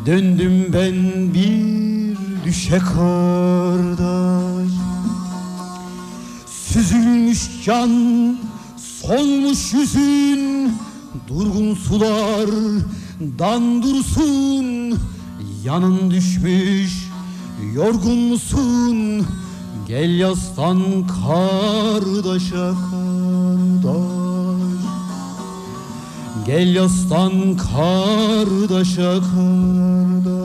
Döndüm ben bir düşe kardeş. Süzülmüş can, solmuş yüzün, durgun sulardan dursun. Yanın düşmüş, yorgun musun? Gel yaslan kardeşe kardeş. Gel yaslan kardeşe kardeş.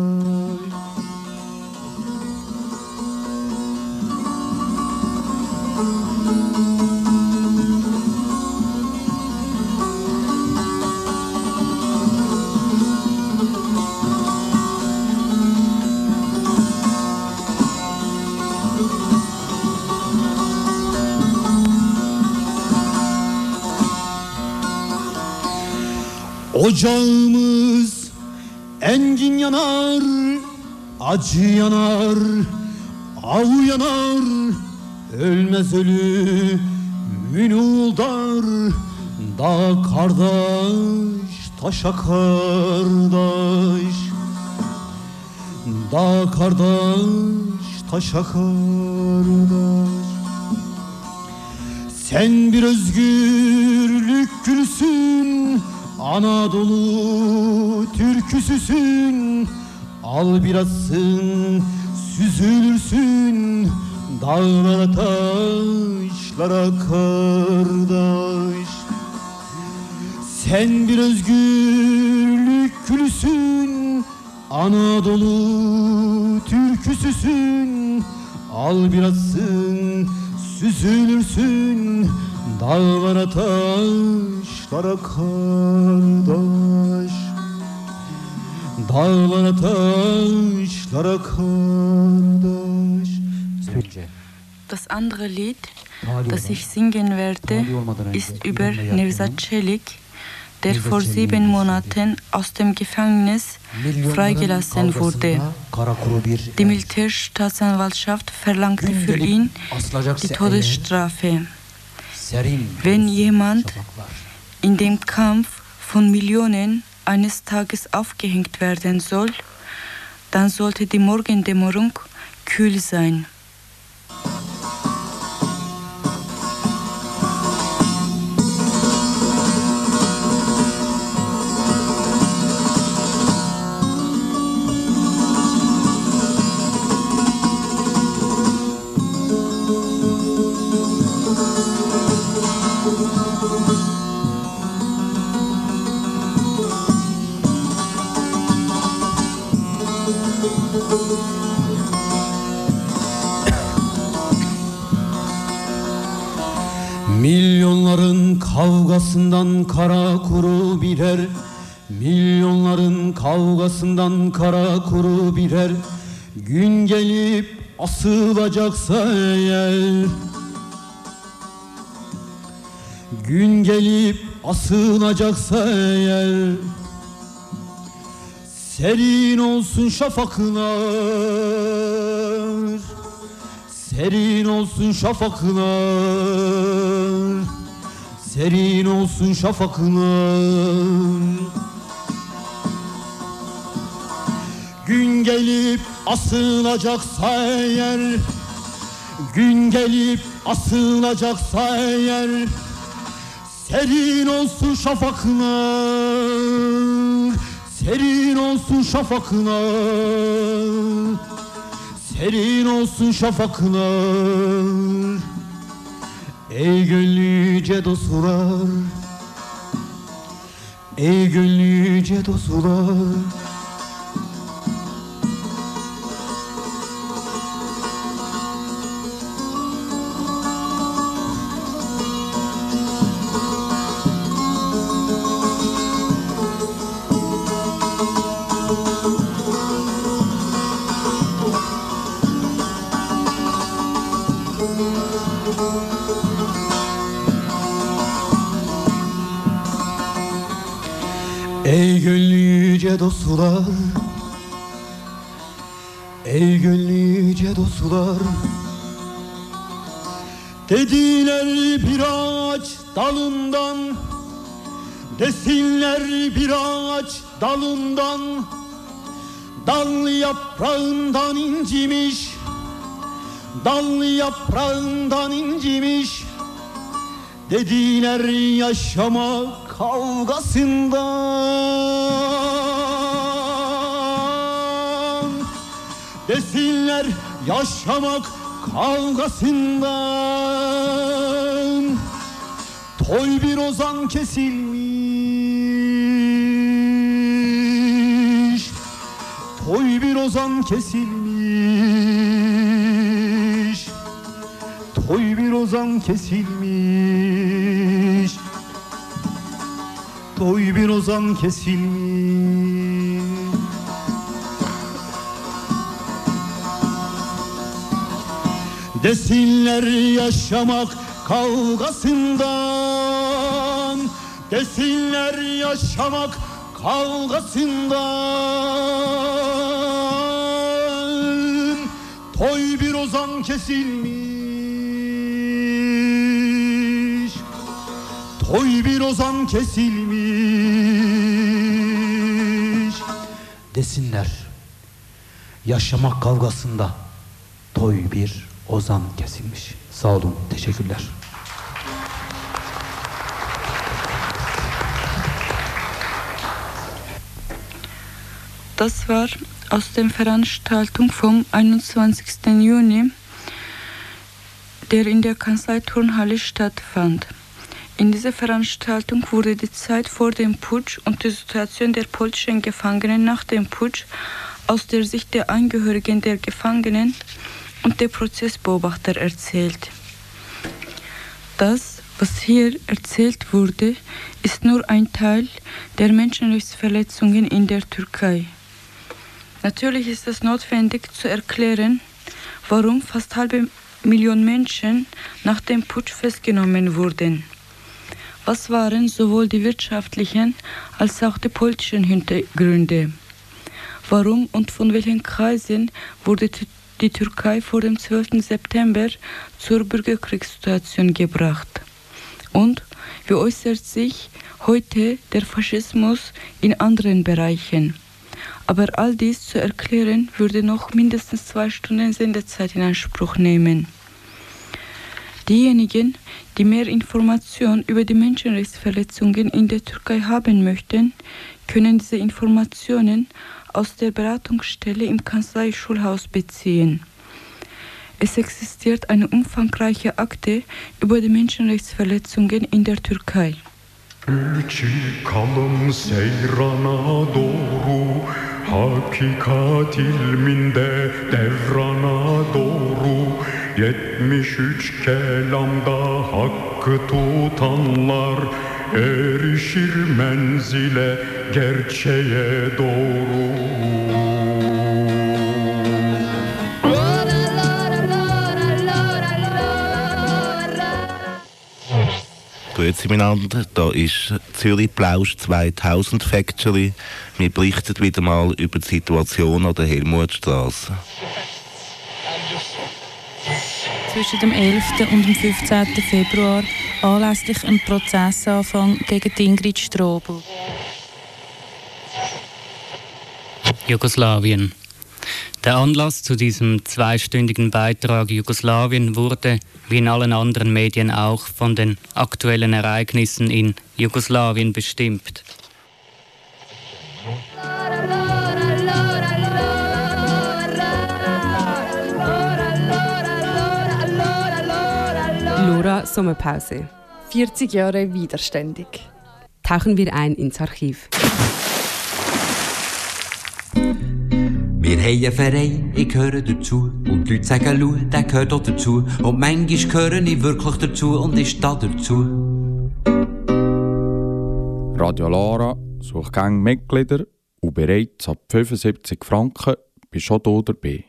Ocağımız engin yanar, acı yanar, av yanar. Ölmez ölümün uldar, dağ kardeş, taşa kardeş. Dağ kardeş, taşa kardeş. Sen bir özgürlük gülüsün, Anadolu türküsüsün. Al birasın, süzülürsün dağlara taşlara kardeş. Sen bir özgürlük gülüsün, Anadolu türküsüsün. Al birasın, süzülürsün dağlara taşlara kardeş. Dağlara taşlara kardeş. Das andere Lied, das ich singen werde, ist über Nevzat Çelik, der vor 7 Monaten aus dem Gefängnis freigelassen wurde. Die Militärstaatsanwaltschaft verlangte für ihn die Todesstrafe. Wenn jemand in dem Kampf von Millionen eines Tages aufgehängt werden soll, dann sollte die Morgendämmerung kühl sein. Milyonların kavgasından kara kuru birer, milyonların kavgasından kara kuru birer gün gelip asılacaksa eğer, gün gelip asılacaksa eğer, serin olsun şafaklar, serin olsun şafaklar, serin olsun şafaklar. Gün gelip asılacaksa eğer, gün gelip asılacaksa eğer, serin olsun şafaklar, serin olsun şafaklar, serin olsun şafaklar. Ey gönlüce dostlar, ey gönlüce dostlar. Ey gönlüce dostlar, ey gönlüce dostlar. Dediler bir ağaç dalından, desinler bir ağaç dalından. Dal yaprağından incimiş, dal yaprağından incimiş. Dediler yaşama kavgasından, desinler yaşamak kavgasından. Toy bir ozan kesilmiş, toy bir ozan kesilmiş, toy bir ozan kesilmiş, toy bir ozan kesilmiş. Desinler yaşamak kavgasından, desinler yaşamak kavgasından. Toy bir ozan kesilmiş, toy bir ozan kesilmiş. Desinler yaşamak kavgasında toy bir ozan kesilmiş. Sağ olun, teşekkürler. Das war aus der Veranstaltung vom 21. Juni, der in der Kanzleiturnhalle stattfand. In dieser Veranstaltung wurde die Zeit vor dem Putsch und die Situation der politischen Gefangenen nach dem Putsch aus der Sicht der Angehörigen der Gefangenen und der Prozessbeobachter erzählt. Das, was hier erzählt wurde, ist nur ein Teil der Menschenrechtsverletzungen in der Türkei. Natürlich ist es notwendig zu erklären, warum fast 500.000 Menschen nach dem Putsch festgenommen wurden. Was waren sowohl die wirtschaftlichen als auch die politischen Hintergründe? Warum und von welchen Kreisen wurde die Türkei vor dem 12. September zur Bürgerkriegssituation gebracht? Und wie äußert sich heute der Faschismus in anderen Bereichen? Aber all dies zu erklären, würde noch mindestens 2 Stunden Sendezeit in Anspruch nehmen. Diejenigen, die mehr Informationen über die Menschenrechtsverletzungen in der Türkei haben möchten, können diese Informationen aus der Beratungsstelle im Kanzlei-Schulhaus beziehen. Es existiert eine umfangreiche Akte über die Menschenrechtsverletzungen in der Türkei. Çıkalım seyrana doğru, hakikat ilminde devrana doğru. 73 kelamda hakkı tutanlar erişir menzile, gerçeğe doğru. Grüezi miteinander, da ist Zürich Plausch 2000 Factory. Wir berichten wieder mal über die Situation an der Helmutstraße. Zwischen dem 11. und dem 15. Februar anlässlich einem Prozessanfang gegen Ingrid Strobel. Jugoslawien. Der Anlass zu diesem 2-stündigen Beitrag Jugoslawien wurde, wie in allen anderen Medien auch, von den aktuellen Ereignissen in Jugoslawien bestimmt. Lora Sommerpause. 40 Jahre widerständig. Tauchen wir ein ins Archiv. Wir haben einen Verein, ich gehöre dazu. Und die Leute sagen, schau, der gehört auch dazu. Und manchmal gehöre ich wirklich dazu und ich stehe dazu. Radio Lara sucht gerne Mitglieder und bereits ab 75 Franken bist schon hier dabei.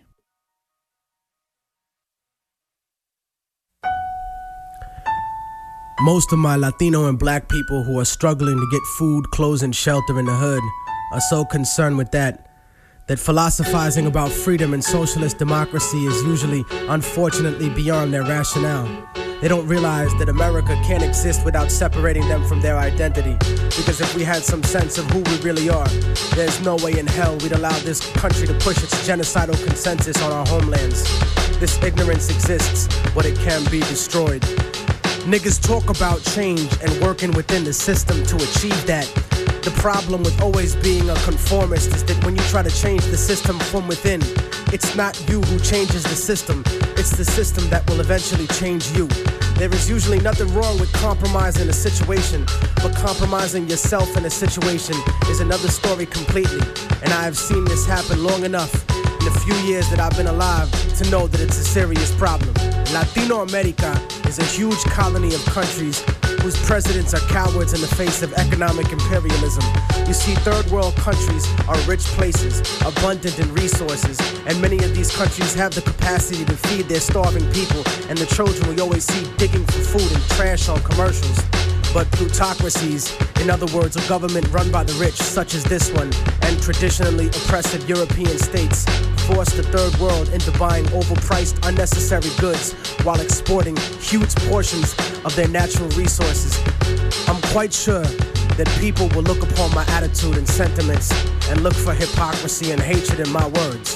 Most of my Latino and black people who are struggling to get food, clothes, and shelter in the hood are so concerned with that philosophizing about freedom and socialist democracy is usually, unfortunately, beyond their rationale. They don't realize that America can't exist without separating them from their identity. Because if we had some sense of who we really are, there's no way in hell we'd allow this country to push its genocidal consensus on our homelands. This ignorance exists, but it can be destroyed. Niggas talk about change and working within the system to achieve that. The problem with always being a conformist is that when you try to change the system from within, it's not you who changes the system, it's the system that will eventually change you. There is usually nothing wrong with compromising a situation, but compromising yourself in a situation is another story completely. And I have seen this happen long enough in the few years that I've been alive to know that it's a serious problem. Latino America is a huge colony of countries whose presidents are cowards in the face of economic imperialism. You see, third world countries are rich places, abundant in resources, and many of these countries have the capacity to feed their starving people and the children we always see digging for food and trash on commercials. But plutocracies, in other words, a government run by the rich, such as this one, and traditionally oppressive European states, force the third world into buying overpriced, unnecessary goods while exporting huge portions of their natural resources. I'm quite sure that people will look upon my attitude and sentiments and look for hypocrisy and hatred in my words.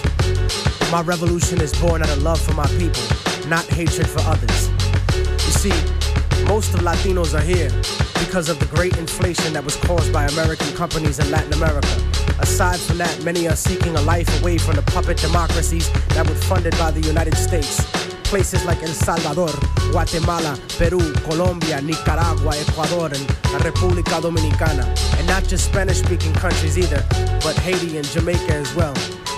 My revolution is born out of love for my people, not hatred for others. You see, most of Latinos are here because of the great inflation that was caused by American companies in Latin America. Aside from that, many are seeking a life away from the puppet democracies that were funded by the United States. Places like El Salvador, Guatemala, Peru, Colombia, Nicaragua, Ecuador, and la República Dominicana. And not just Spanish-speaking countries either, but Haiti and Jamaica as well.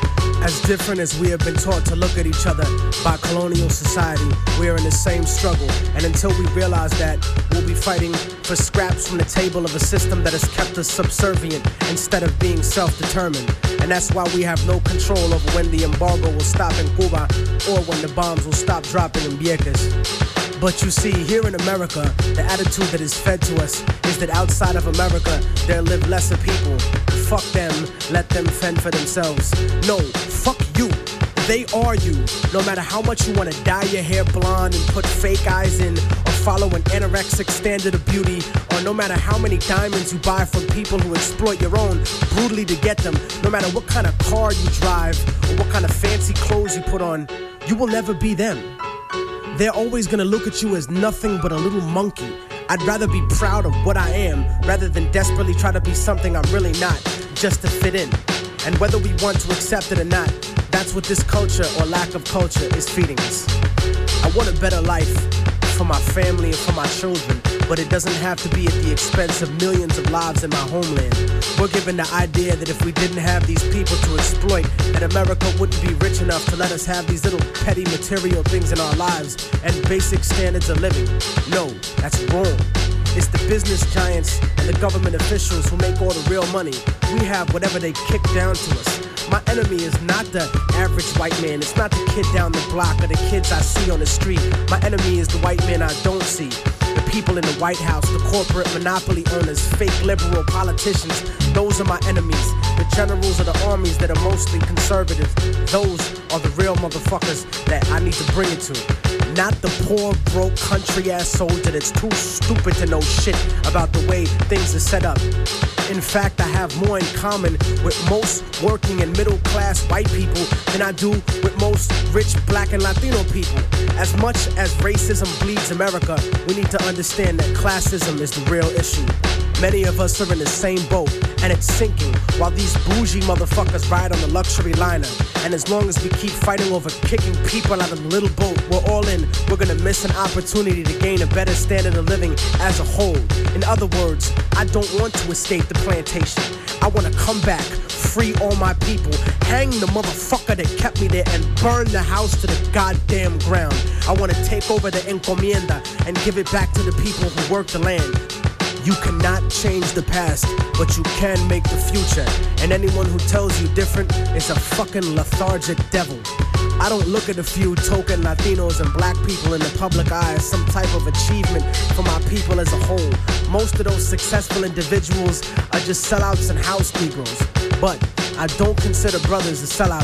As different as we have been taught to look at each other by colonial society, we are in the same struggle. And until we realize that, we'll be fighting for scraps from the table of a system that has kept us subservient instead of being self-determined. And that's why we have no control over when the embargo will stop in Cuba or when the bombs will stop dropping in Vieques. But you see, here in America, the attitude that is fed to us is that outside of America, there live lesser people. Fuck them, let them fend for themselves. No, fuck you. They are you. No matter how much you want to dye your hair blonde and put fake eyes in, or follow an anorexic standard of beauty, or no matter how many diamonds you buy from people who exploit your own brutally to get them, no matter what kind of car you drive, or what kind of fancy clothes you put on, you will never be them. They're always gonna look at you as nothing but a little monkey. I'd rather be proud of what I am rather than desperately try to be something I'm really not, just to fit in. And whether we want to accept it or not, that's what this culture or lack of culture is feeding us. I want a better life for my family and for my children, but it doesn't have to be at the expense of millions of lives in my homeland. We're given the idea that if we didn't have these people to exploit, that America wouldn't be rich enough to let us have these little petty material things in our lives and basic standards of living. No, that's wrong. It's the business giants and the government officials who make all the real money. We have whatever they kick down to us. My enemy is not the average white man. It's not the kid down the block or the kids I see on the street. My enemy is the white man I don't see. The people in the White House, the corporate monopoly owners, fake liberal politicians, those are my enemies. The generals of the armies that are mostly conservative, those are the real motherfuckers that I need to bring it to. Not the poor, broke, country-ass soldier that's too stupid to know shit about the way things are set up. In fact, I have more in common with most working and middle-class white people than I do with most rich black and Latino people. As much as racism bleeds America, we need to understand that classism is the real issue. Many of us are in the same boat, and it's sinking, while these bougie motherfuckers ride on the luxury liner. And as long as we keep fighting over kicking people out of the little boat we're all in, we're gonna miss an opportunity to gain a better standard of living as a whole. In other words, I don't want to escape the plantation. I wanna come back, free all my people, hang the motherfucker that kept me there, and burn the house to the goddamn ground. I wanna take over the encomienda and give it back to the people who work the land. You cannot change the past, but you can make the future. And anyone who tells you different is a fucking lethargic devil. I don't look at a few token Latinos and black people in the public eye as some type of achievement for my people as a whole. Most of those successful individuals are just sellouts and house Negroes. But I don't consider brothers a sellout if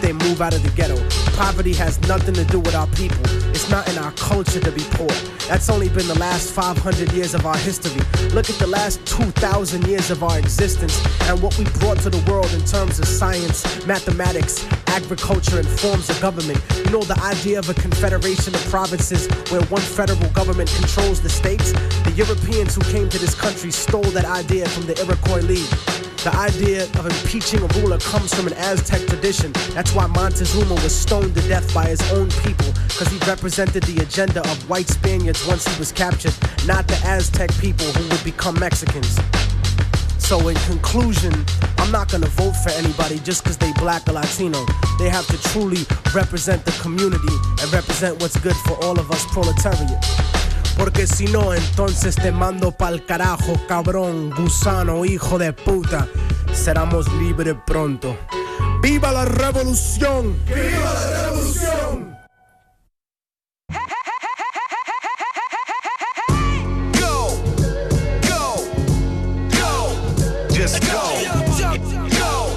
they move out of the ghetto. Poverty has nothing to do with our people. It's not in our culture to be poor. That's only been the last 500 years of our history. Look at the last 2,000 years of our existence and what we brought to the world in terms of science, mathematics, agriculture, and forms of government. You know, the idea of a confederation of provinces where one federal government controls the states? The Europeans who came to this country stole that idea from the Iroquois League. The idea of impeaching a ruler comes from an Aztec tradition. That's why Montezuma was stoned to death by his own people, because he represented the agenda of white Spaniards once he was captured, not the Aztec people who would become Mexicans. So in conclusion, I'm not gonna vote for anybody just because they black or Latino. They have to truly represent the community and represent what's good for all of us proletariat. Porque si no, entonces te mando pa'l carajo, cabrón, gusano, hijo de puta. Seramos libres pronto. ¡Viva la revolución! ¡Viva la revolución! Go! Go! Go! Just go! Go!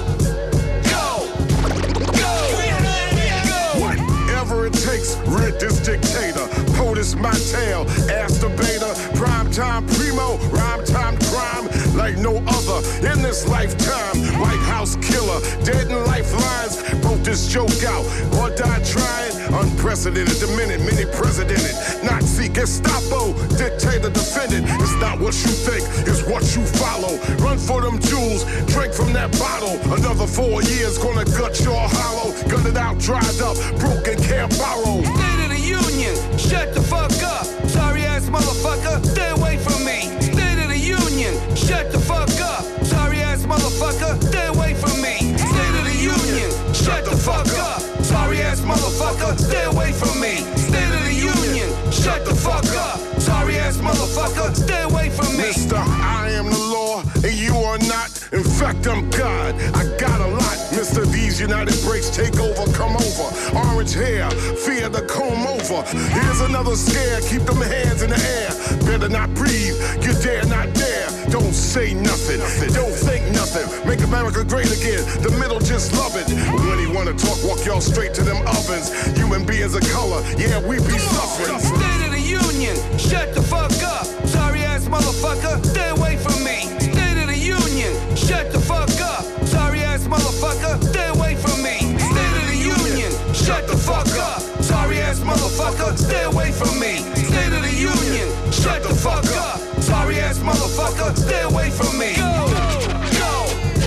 Go! Go! Whatever it takes, rid this dictator. POTUS my tail, ask the beta. Prime time primo, rhyme time crime like no other in this lifetime. White House killer, dead in lifelines. Broke this joke out or died trying. Unprecedented, the minute, many presidented. Nazi, Gestapo, dictator, defendant. It's not what you think, it's what you follow. Run for them jewels, drink from that bottle. Another 4 years gonna gut your hollow. Gun it out, dried up, broken, can't borrow. State of the Union, shut the fuck up. Sorry ass motherfucker, stay away from me. State of the Union, shut the fuck up. Sorry ass motherfucker, stay away from me. State of the Union, shut the fuck up. Sorry ass motherfucker, stay away from me. State of the Union, shut the fuck up. Sorry ass motherfucker, stay away from me. Mister, I am the law and you are not. In fact, I'm God. I got a lot. Mister, these United breaks take over, come over. Orange hair, fear to comb over. Here's another scare, keep them hands in the air. Better not breathe, you dare not dare. Don't say nothing, don't think nothing. Make America great again, the middle just love it. When he wanna talk, walk y'all straight to them ovens. Human beings of color, yeah, we be suffering. State of the Union, shut the fuck up. Sorry ass motherfucker, stay away from me. State of the Union, shut the fuck up. Sorry ass motherfucker, stay away from me. State of the Union, shut the fuck up. Sorry ass motherfucker, stay away from me. State of the Union, shut the fuck up. Sorry ass motherfucker, stay away from me. Go, go,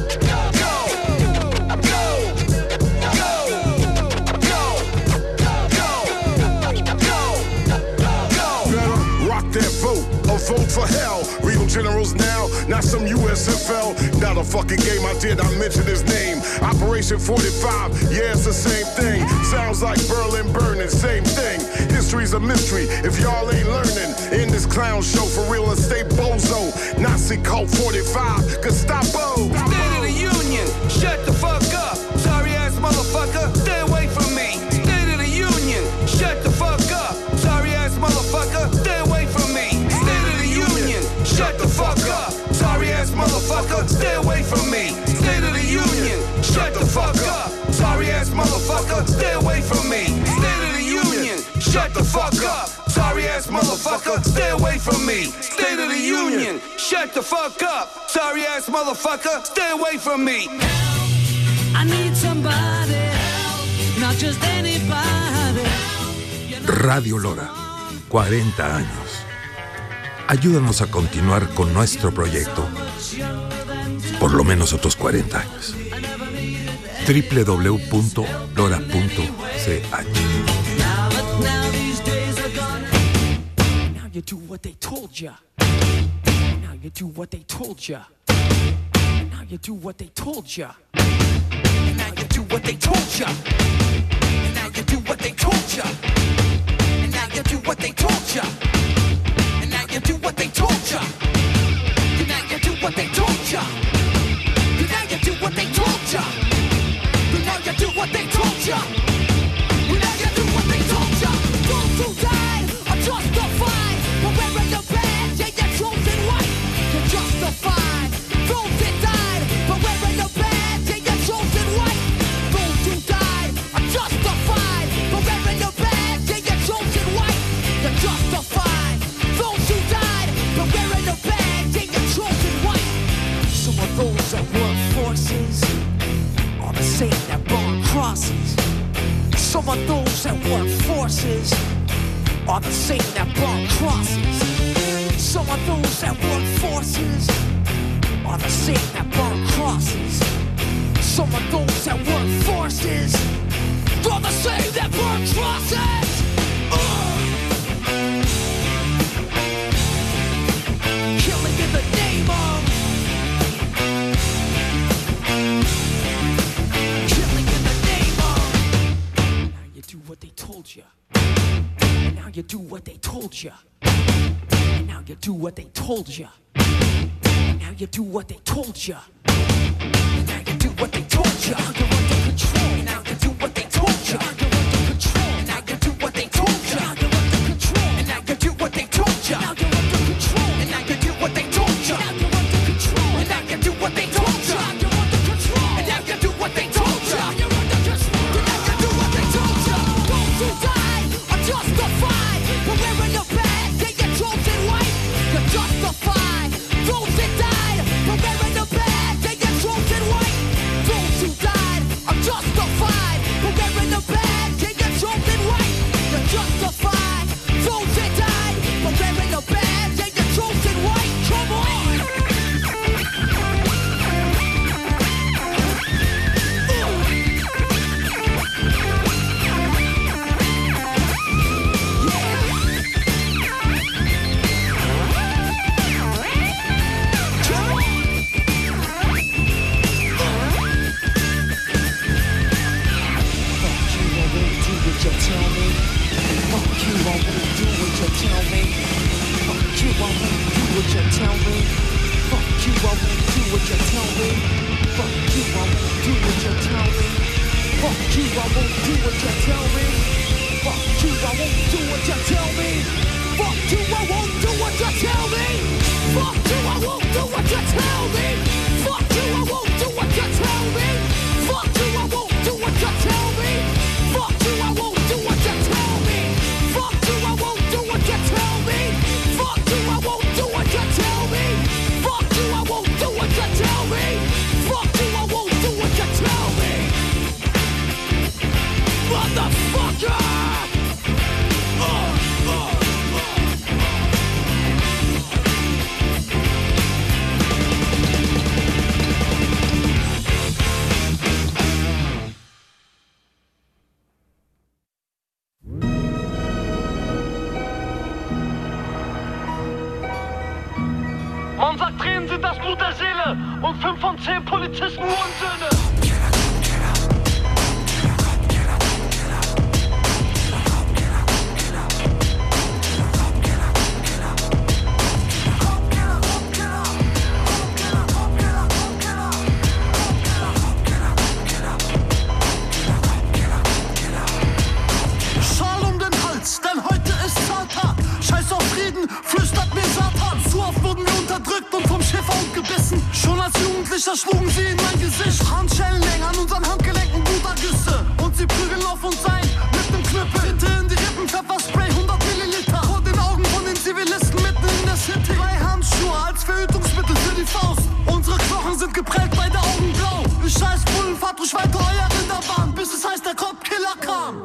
that vote, a vote for hell. Real generals now, not some USFL. Not a fucking game, I mention his name. Operation 45, yeah, it's the same thing. Sounds like Berlin burning, same thing. History's a mystery if y'all ain't learning. In this clown show for real estate bozo. Nazi cult 45, Gestapo. State of the Union, shut the fuck up. Sorry ass motherfucker, stay away from me. State of the Union, shut the fuck up. Sorry ass motherfucker, stay away from me. State of the Union, shut the fuck up. Sorry ass motherfucker, stay away from me. State of the Union, shut the fuck up. Sorry ass motherfucker, stay away from me. State of the Union, shut the fuck up. Sorry ass motherfucker, stay away from me. State of the Union, shut the fuck up. Sorry ass motherfucker, stay away from me. I need somebody help, not just anybody. Radio Lora, 40 años. Ayúdanos a continuar con nuestro proyecto por lo menos otros 40 años. www.lora.ch. Now you do what they told ya. Now you do what they told ya. Now you do what they told ya. Now you do what they told ya. Now you do what they told ya. Now you do what they told ya. And now you do what they told ya. And now you do what they told ya. And now you do what they told ya. And now you do what they told ya. And now you do what they told ya. Those who died are justified. But wearing the badge, yeah, you're chosen white. You're justified. Those that died, but wearing the badge, yeah, you're chosen white. Those who died crosses. Some of those that work forces are the same that burn crosses. Some of those that work forces are the same that burn crosses. Some of those that work forces are the same that burn crosses. Killing in the name of. Killing in the name of. Now you do what they told you. And now you do what they told you. And now you do what they told you. And now you do what they told you. And now you do what they told you. You're under control. And now you do what they told you. You're under control. And now you do what they told you. You're under control. And now you do what they told you. Now you're under control. And now you do what they told you. Now you're under control. And now you do what they told you. You're under control. And now you do what they told you. You're under control. And now you do what they told you. Those who died are justified. But wearing the badge, they get chosen white. You're justified. Those that died, but wearing the badge, they get chosen white. Those who died are justified. But wearing the badge, they get chosen white. You're justified. Those that died, but wearing the badge, they get chosen white. Come on. Man sagt, Tränen sind das Blut der Seele und 5 von 10 Polizisten Hurensöhne. Schal um den Hals, denn heute ist Zahltag. Scheiß auf Frieden, flüstert mir Satan. Zu oft wurden wir unterdrückt und vom Schäferhund gebissen. Schon als Jugendlicher schlugen sie in mein Gesicht. Handschellen hängen an unseren Handgelenken, Blutagüsse. Und sie prügeln auf uns ein mit nem Knüppel. Tinte in die Rippen, Pfefferspray, 100 Milliliter. Vor den Augen von den Zivilisten mitten in der City. 3 Handschuhe als Verhütungsmittel für die Faust. Unsere Knochen sind geprägt, beide Augen blau. Ich scheiß Bullen, fahrt ruhig weiter euer Rinderbahn, bis es heißt, der Kopfkiller kam.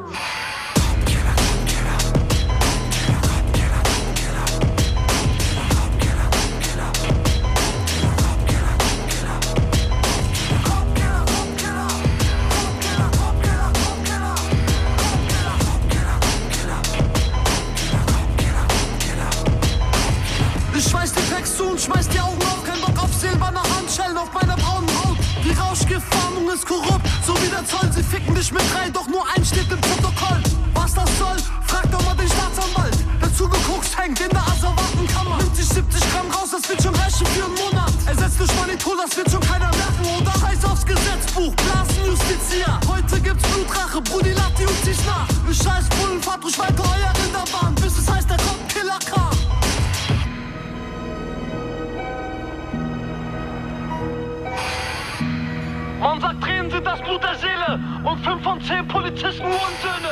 Ich schmeiß den Text zu und schmeiß die Augen auf. Kein Bock auf silberne Handschellen auf meiner braunen Haut. Die Rauschgiftfahndung ist korrupt, so wie der Zoll. Sie ficken dich mit 3, doch nur 1 steht im Protokoll. Was das soll, frag doch mal den Staatsanwalt. Der zugeguckt hängt in der Asservatenkammer. Nimmt sich 70 Gramm raus, das wird schon reichen für einen Monat. Ersetzt durch Manitol, das wird schon keiner merken. Oder Scheiß aufs Gesetzbuch, Blasenjustizier. Heute gibt's Blutrache, Brudi, lad die uns nicht nach. Ich scheiß Bullen, fahrt ruhig weiter euer Rinderbahn, bis es heißt, der Kopfkiller kam. Man sagt, Tränen sind das Blut der Seele und 5 von 10 Polizisten Hurensöhne.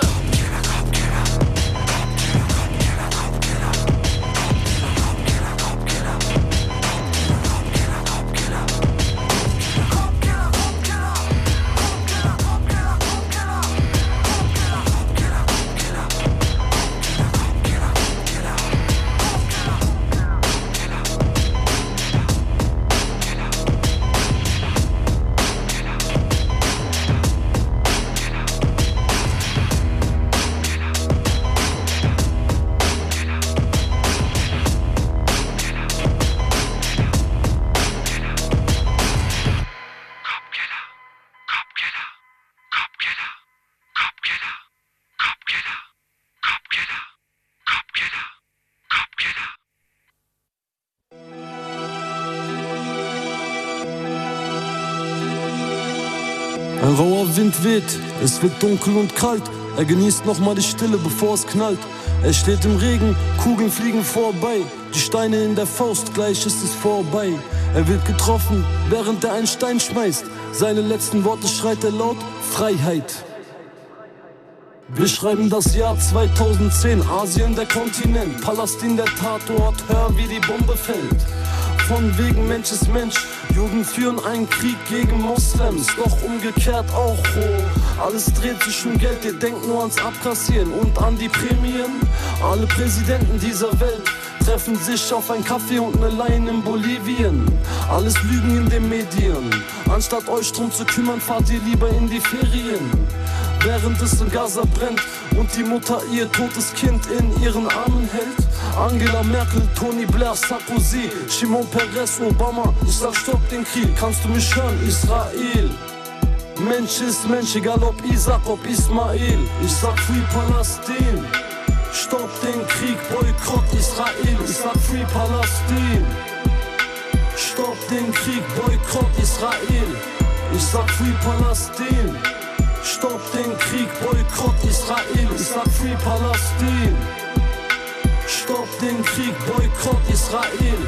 Ein rauer Wind weht, es wird dunkel und kalt. Er genießt nochmal die Stille, bevor es knallt. Er steht im Regen, Kugeln fliegen vorbei. Die Steine in der Faust, gleich ist es vorbei. Er wird getroffen, während er einen Stein schmeißt. Seine letzten Worte schreit er laut: Freiheit. Wir schreiben das Jahr 2010, Asien der Kontinent, Palästin der Tatort, hör wie die Bombe fällt. Von wegen Mensch ist Mensch, Juden führen einen Krieg gegen Moslems, doch umgekehrt auch. Oh, alles dreht sich um Geld, ihr denkt nur ans Abkassieren und an die Prämien. Alle Präsidenten dieser Welt treffen sich auf ein Kaffee und eine Line in Bolivien. Alles Lügen in den Medien, anstatt euch drum zu kümmern, fahrt ihr lieber in die Ferien. Während es in Gaza brennt und die Mutter ihr totes Kind in ihren Armen hält. Angela Merkel, Tony Blair, Sarkozy, Shimon Peres, Obama. Ich sag stopp den Krieg, kannst du mich hören, Israel? Mensch ist Mensch, egal ob Isaac, ob Ismail. Ich sag Free Palästin. Stopp den Krieg, Boykott Israel. Ich sag Free Palästin. Stopp den Krieg, Boykott Israel. Ich sag Free Palästin. Stopp den Krieg, Boykott Israel. Ich sag Free Palästin. Stopp den Krieg, Boykott Israel.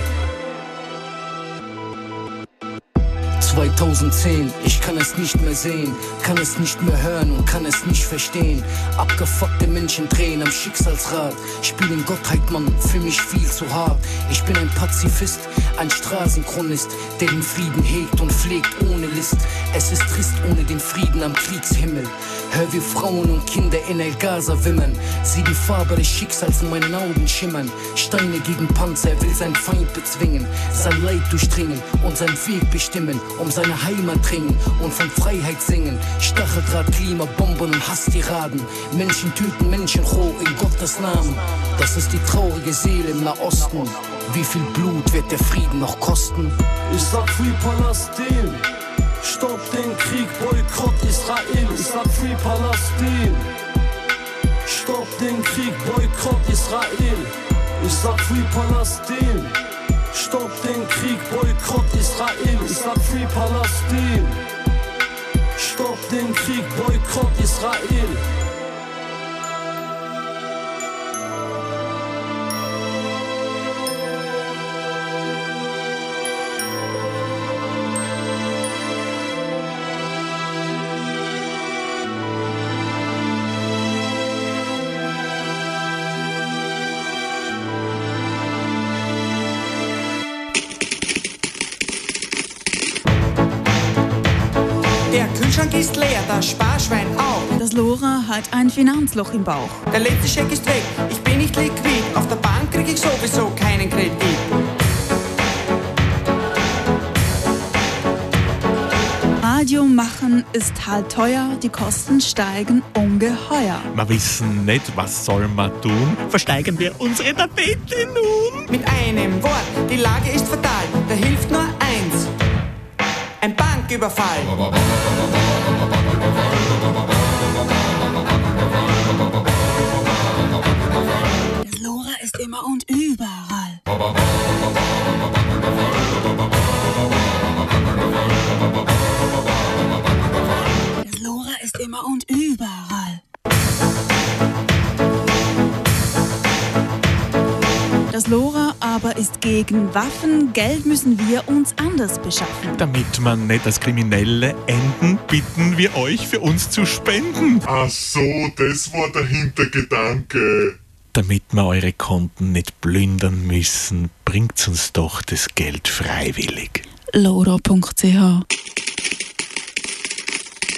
2010, ich kann es nicht mehr sehen, kann es nicht mehr hören und kann es nicht verstehen. Abgefuckte Menschen drehen am Schicksalsrad, spielen Gottheit, Mann, für mich viel zu hart. Ich bin ein Pazifist, ein Straßenchronist, der den Frieden hegt und pflegt ohne List. Es ist trist ohne den Frieden am Kriegshimmel. Hör wie Frauen und Kinder in El Gaza wimmern, sieh die Farbe des Schicksals in meinen Augen schimmern. Steine gegen Panzer, er will seinen Feind bezwingen, sein Leid durchdringen und seinen Weg bestimmen. Um seine Heimat ringen und von Freiheit singen. Stacheldraht, Klimabomben und Hasstiraden. Menschen töten Menschen hoch in Gottes Namen. Das ist die traurige Seele im Nahosten. Wie viel Blut wird der Frieden noch kosten? Ich sag Free Palästin. Stopp den Krieg, Boykott Israel. Ich sag Free Palästin. Stopp den Krieg, Boykott Israel. Ich sag Free Palästin. Stopp den Krieg, Boykott Israel. Ich sag Free Palästin. Stopp den Krieg, Boykott Israel. Der Kühlschrank ist leer, das Sparschwein auch. Das Lora hat ein Finanzloch im Bauch. Der letzte Scheck ist weg, ich bin nicht liquid. Auf der Bank krieg ich sowieso keinen Kredit. Radio machen ist halt teuer, die Kosten steigen ungeheuer. Wir wissen nicht, was soll man tun. Versteigern wir unsere Tapete nun? Mit einem Wort, die Lage ist fatal. Da hilft nur eins: ein Banküberfall. Das Lora ist immer und überall. Das Lora ist immer und überall. Das Lora aber ist gegen Waffen. Geld müssen wir uns anders beschaffen. Damit wir nicht als Kriminelle enden, bitten wir euch, für uns zu spenden. Ach so, das war der Hintergedanke. Damit wir eure Konten nicht plündern müssen, bringt uns doch das Geld freiwillig. lora.ch